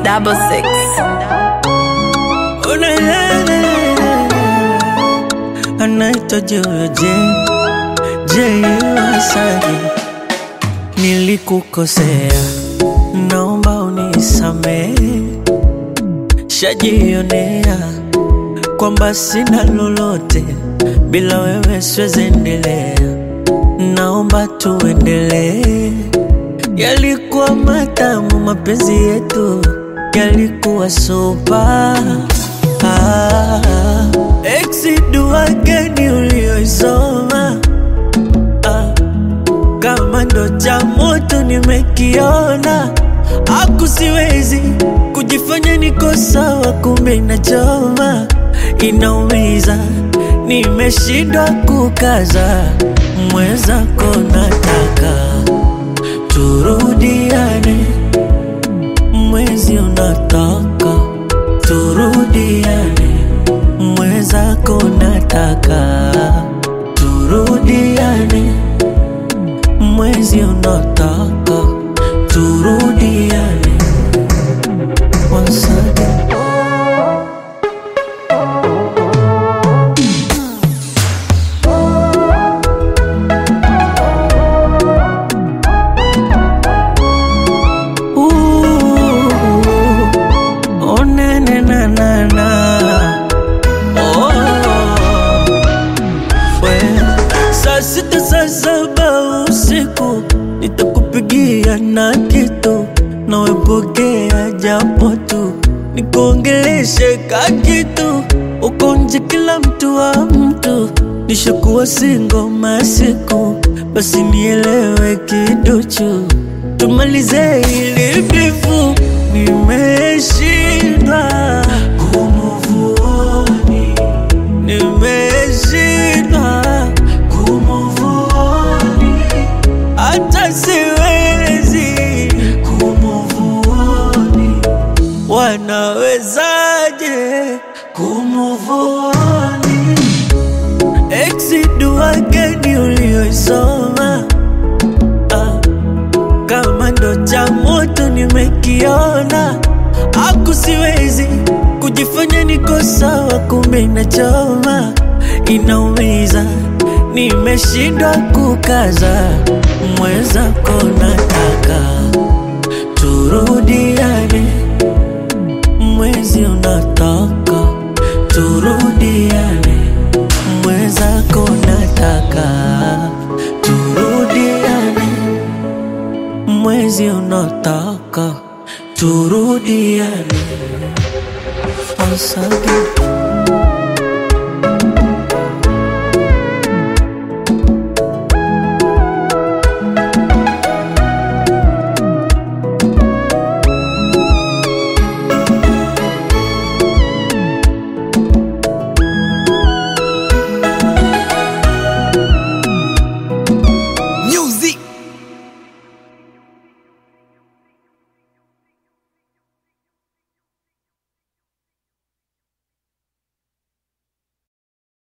666. Oh, na, na, na, na. Anaitwa J Wasabi. Nilikukosea, naomba unisamehe. Shajionea kwamba sina lolote, bila wewe siwezi endelea. Naomba tuendelee. Yalikuwa matamu mapenzi yetu, yalikuwa super. Dua gani ulioisoma? Kama ndo cha moto nimekiona. Siwezi kujifanya niko sawa, kumbe inachoma, inaumiza. Nimeshindwa kukaza, mwenzako nataka turudiane. Mwezi unataka turudiane, mwenzako nataka turudiane. Mwezi unataka turudiane. Once again. Oh na na na na na. Oh, saa sita saa saba usiku nitakupigia na kitu, nawe pokea japo tu, nikuongeleshe kakitu. Uko nje kila mtu wa mtu, nishakuwa single masiku. Basi nielewe kiduchu, tumalize hili bifu. Nimeshindwa kumove on, nimeshindwa kumove on. Hata siwezi kumove on. Wanawezaje kumove on? Dua gani ulioisoma? Kama ndo cha moto nimekiona. Siwezi kujifanya niko sawa, kumbe inachoma, inaumiza. Nimeshindwa kukaza, mwenzako nataka turudiane. Mwezi unataka turudiane, mwenzako nataka turudiane. Mwezi unataka turudiane. Once again.